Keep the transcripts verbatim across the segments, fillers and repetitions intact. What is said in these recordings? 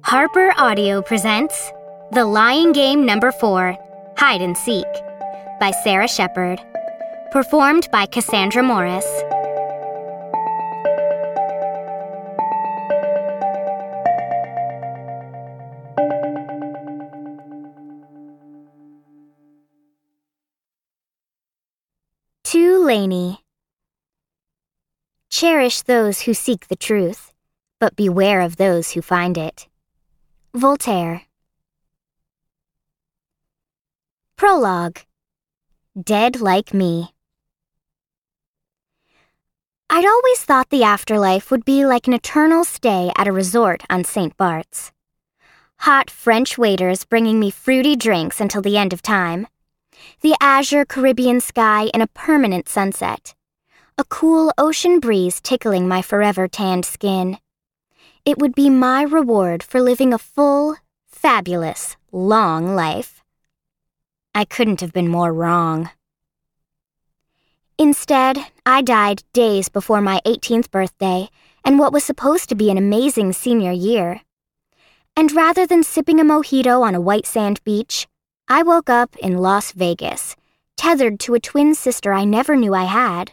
Harper Audio presents The Lying Game Number four, Hide and Seek, by Sarah Shepard. Performed by Cassandra Morris. To Lainey. Cherish those who seek the truth, but beware of those who find it. Voltaire. Prologue. Dead like me. I'd always thought the afterlife would be like an eternal stay at a resort on Saint Bart's. Hot French waiters bringing me fruity drinks until the end of time. The azure Caribbean sky and a permanent sunset. A cool ocean breeze tickling my forever tanned skin. It would be my reward for living a full, fabulous, long life. I couldn't have been more wrong. Instead, I died days before my eighteenth birthday and what was supposed to be an amazing senior year. And rather than sipping a mojito on a white sand beach, I woke up in Las Vegas, tethered to a twin sister I never knew I had.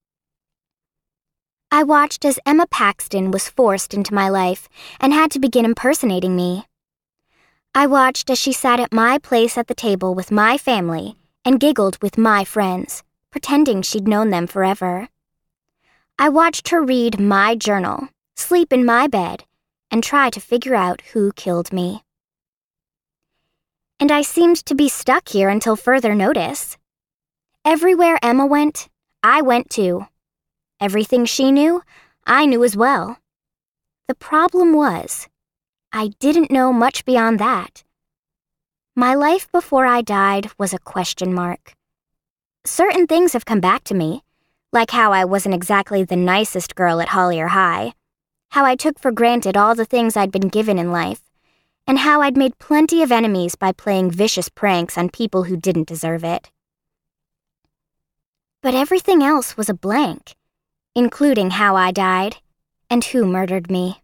I watched as Emma Paxton was forced into my life and had to begin impersonating me. I watched as she sat at my place at the table with my family and giggled with my friends, pretending she'd known them forever. I watched her read my journal, sleep in my bed, and try to figure out who killed me. And I seemed to be stuck here until further notice. Everywhere Emma went, I went too. Everything she knew, I knew as well. The problem was, I didn't know much beyond that. My life before I died was a question mark. Certain things have come back to me, like how I wasn't exactly the nicest girl at Hollier High, how I took for granted all the things I'd been given in life, and how I'd made plenty of enemies by playing vicious pranks on people who didn't deserve it. But everything else was a blank, including how I died and who murdered me.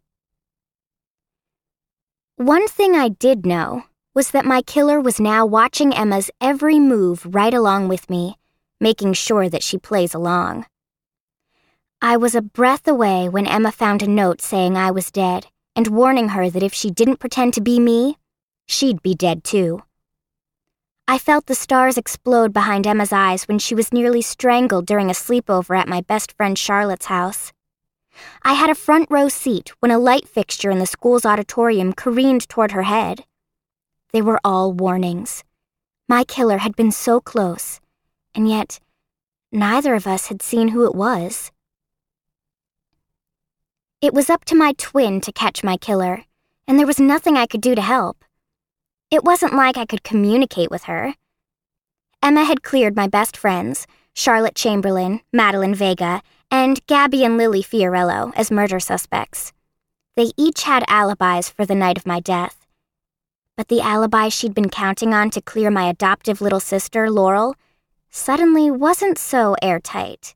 One thing I did know was that my killer was now watching Emma's every move right along with me, making sure that she plays along. I was a breath away when Emma found a note saying I was dead and warning her that if she didn't pretend to be me, she'd be dead too. I felt the stars explode behind Emma's eyes when she was nearly strangled during a sleepover at my best friend Charlotte's house. I had a front row seat when a light fixture in the school's auditorium careened toward her head. They were all warnings. My killer had been so close, and yet neither of us had seen who it was. It was up to my twin to catch my killer, and there was nothing I could do to help. It wasn't like I could communicate with her. Emma had cleared my best friends, Charlotte Chamberlain, Madeline Vega, and Gabby and Lily Fiorello, as murder suspects. They each had alibis for the night of my death. But the alibi she'd been counting on to clear my adoptive little sister, Laurel, suddenly wasn't so airtight.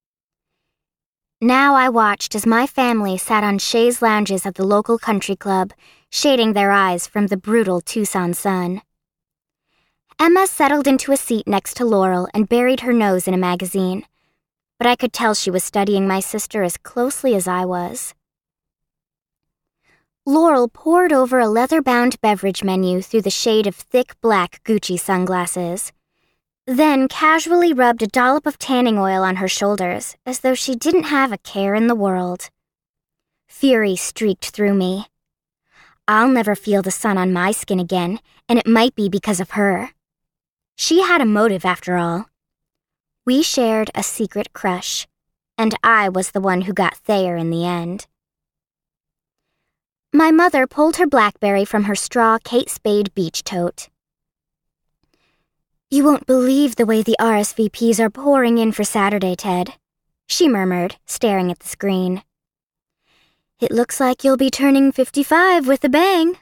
Now I watched as my family sat on chaise lounges at the local country club, shading their eyes from the brutal Tucson sun. Emma settled into a seat next to Laurel and buried her nose in a magazine, but I could tell she was studying my sister as closely as I was. Laurel poured over a leather-bound beverage menu through the shade of thick black Gucci sunglasses, then casually rubbed a dollop of tanning oil on her shoulders as though she didn't have a care in the world. Fury streaked through me. I'll never feel the sun on my skin again, and it might be because of her. She had a motive after all. We shared a secret crush, and I was the one who got Thayer in the end. My mother pulled her BlackBerry from her straw Kate Spade beach tote. "You won't believe the way the R S V Ps are pouring in for Saturday, Ted," she murmured, staring at the screen. "It looks like you'll be turning fifty-five with a bang."